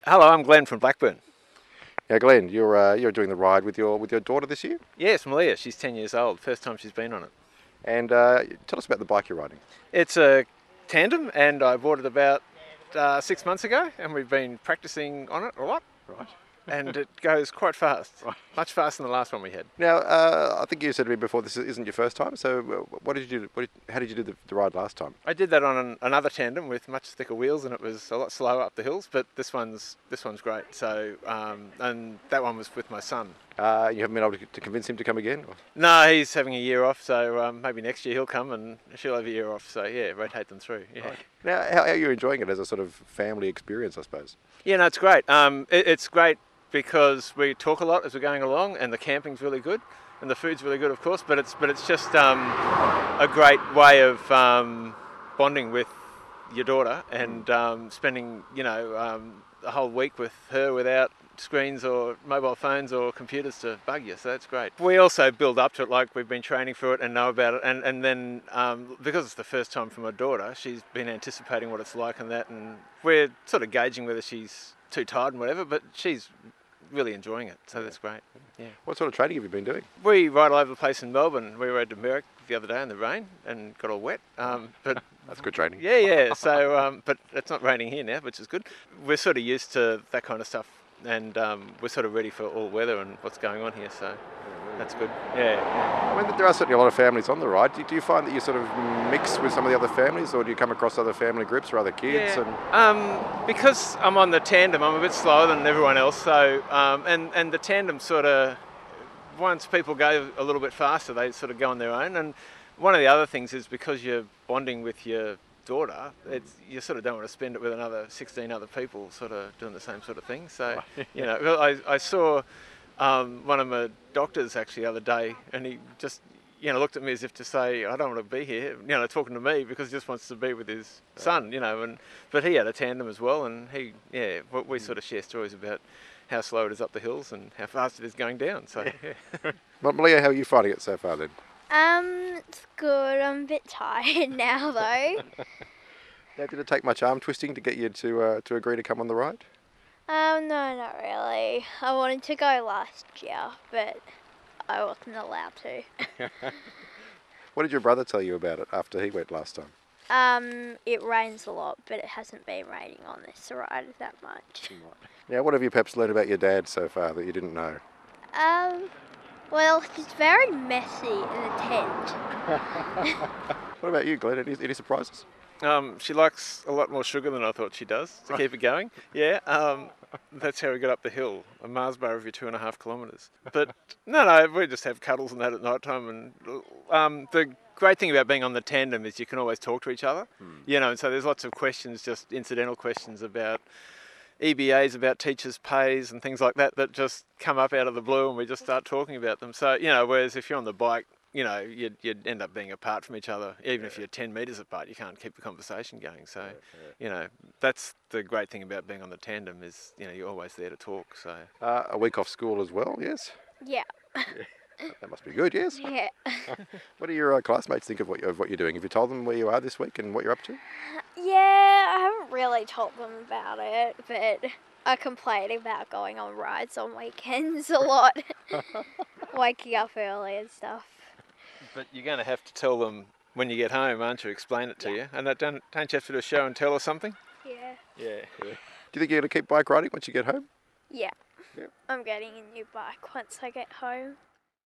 Hello, I'm Glenn from Blackburn. Now, Glenn, you're doing the ride with your daughter this year, Yes, Malia, she's 10 years old, first time she's been on it. and tell us about the bike you're riding. It's a tandem and I bought it about 6 months ago and we've been practicing on it a lot Right. and it goes quite fast, Right. much faster than the last one we had. Now, I think you said to me before this isn't your first time. So, what did you do? How did you do the ride last time? I did that on another tandem with much thicker wheels and it was a lot slower up the hills, but this one's great. So, and that one was with my son. You haven't been able to convince him to come again? Or? No, he's having a year off, so maybe next year he'll come and she'll have a year off. So yeah, rotate them through. Yeah. Right. Now, how are you enjoying it as a sort of family experience, I suppose? Yeah, no, it's great. It's great because we talk a lot as we're going along, and the camping's really good, and the food's really good, of course. But it's just a great way of bonding with your daughter and spending the whole week with her without screens or mobile phones or computers to bug you. So that's great. We also build up to it, like we've been training for it and know about it, and then because it's the first time for my daughter, she's been anticipating what it's like and that, and we're sort of gauging whether she's too tired and whatever, but she's really enjoying it, so that's great. Yeah. What sort of training have you been doing? We ride all over the place in Melbourne. We rode to Merrick the other day in the rain and got all wet. But That's good training. yeah. So, but it's not raining here now, which is good. We're sort of used to that kind of stuff, and we're sort of ready for all weather and what's going on here. So that's good. Yeah. I mean, there are certainly a lot of families on the ride. Do you find that you sort of mix with some of the other families, or do you come across other family groups or other kids? Yeah. Because I'm on the tandem, I'm a bit slower than everyone else. So, and the tandem sort of, once people go a little bit faster, they sort of go on their own. And one of the other things is because you're bonding with your daughter, you sort of don't want to spend it with another 16 other people sort of doing the same sort of thing. So, I saw one of my doctors actually the other day, and he just looked at me as if to say, I don't want to be here, talking to me because he just wants to be with his son, but he had a tandem as well, and we sort of share stories about how slow it is up the hills and how fast it is going down. So, yeah. But Malia, how are you finding it so far then? It's good. I'm a bit tired now though. Now, did it take much arm twisting to get you to agree to come on the ride? No, not really. I wanted to go last year, but I wasn't allowed to. What did your brother tell you about it after he went last time? It rains a lot, but it hasn't been raining on this ride that much. Now, what have you perhaps learned about your dad so far that you didn't know? Well, he's very messy in the tent. What about you, Glenn? Any surprises? She likes a lot more sugar than I thought she does to keep it going. Yeah, that's how we got up the hill, a Mars bar every 2.5 kilometres. But no, we just have cuddles and that at night time. And the great thing about being on the tandem is you can always talk to each other, and so there's lots of questions, just incidental questions about EBAs, about teachers' pays and things like that just come up out of the blue and we just start talking about them. So, whereas if you're on the bike, you'd end up being apart from each other. Even if you're 10 metres apart, you can't keep the conversation going. So, that's the great thing about being on the tandem is, you're always there to talk. So A week off school as well, yes? Yeah. That must be good, yes? Yeah. What do your classmates think of what you're doing? Have you told them where you are this week and what you're up to? Yeah, I haven't really told them about it, but I complain about going on rides on weekends a lot. Waking up early and stuff. But you're going to have to tell them when you get home, aren't you? Explain it to you. And don't you have to do a show and tell or something? Yeah. Yeah. Do you think you're going to keep bike riding once you get home? Yeah. Yeah. I'm getting a new bike once I get home.